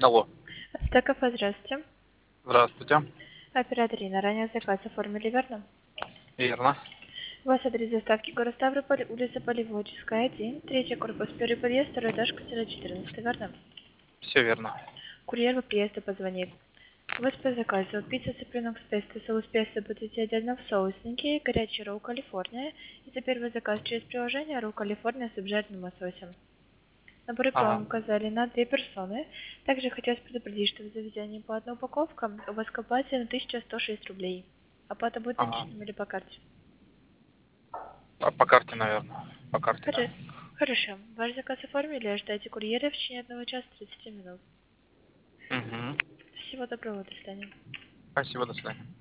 Алло. Стекафе, здравствуйте. Здравствуйте. Оператор Ирина, ранее заказ оформили, верно? Верно. У вас адрес доставки город Ставрополь, улица Полеводческая, 1, третий корпус, первый подъезд, второй этаж, квартира 14, верно? Все верно. Курьер по приезду позвонит. У вас по заказу пицца цыпленок с песто, соус песто будете отдельно в соусники, горячий ролл Калифорния. И за первый заказ через приложение ролл Калифорния с обжаренным лососем. Набор икром Ага. указали на 2 персоны. Также хотелось предупредить, что в заведении по одной упаковке у вас к оплате на 1106 рублей. Оплата будет Ага. наличными или по карте? По карте, наверное. По карте, да. Хорошо. Ваш заказ оформили, ожидайте курьера в течение 1 часа 30 минут. Угу. Всего доброго, до свидания. Спасибо, до свидания.